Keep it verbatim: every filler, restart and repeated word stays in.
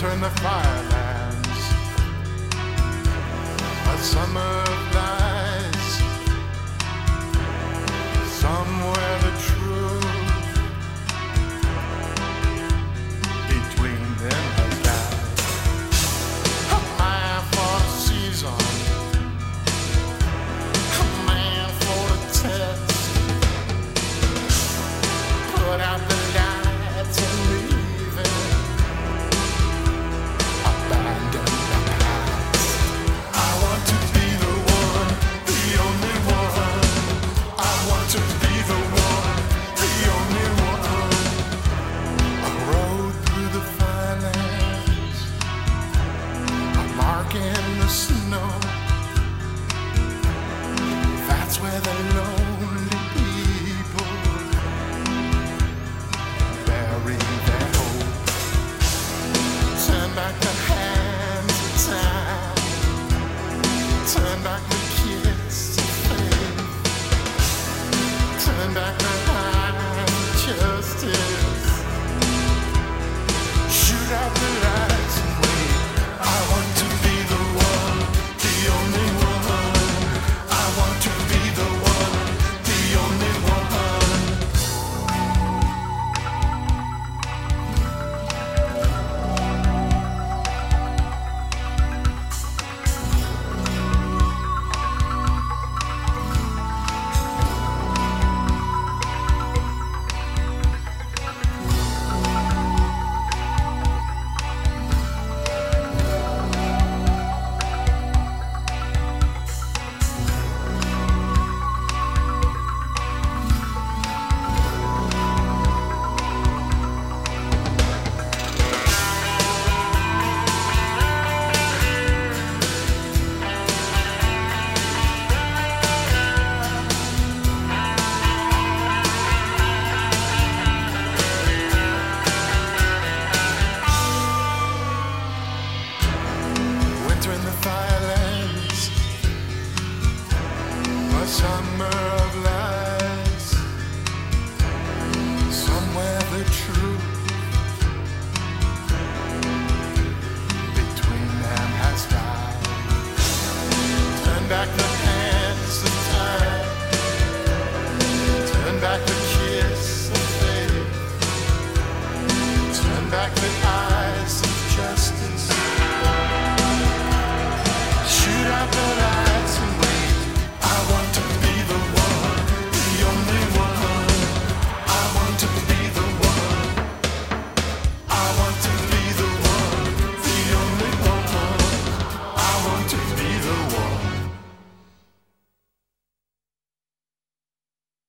winter in the firelands, a summer of lies, somewhere the truth between them has died. A man for the season, a man for the test, put out the lights and leave it. In the snow, that's where the lonely people bury their hope. Turn back the hands of time, turn back the kiss of faith, turn back the line of justice, shoot out the lights and wait. I want to be the one, the only one. I want to be the one, the only one. In the firelands, a summer of lies, somewhere the truth between them has died. Turn back the hands of time, turn back the kiss of faith, turn back the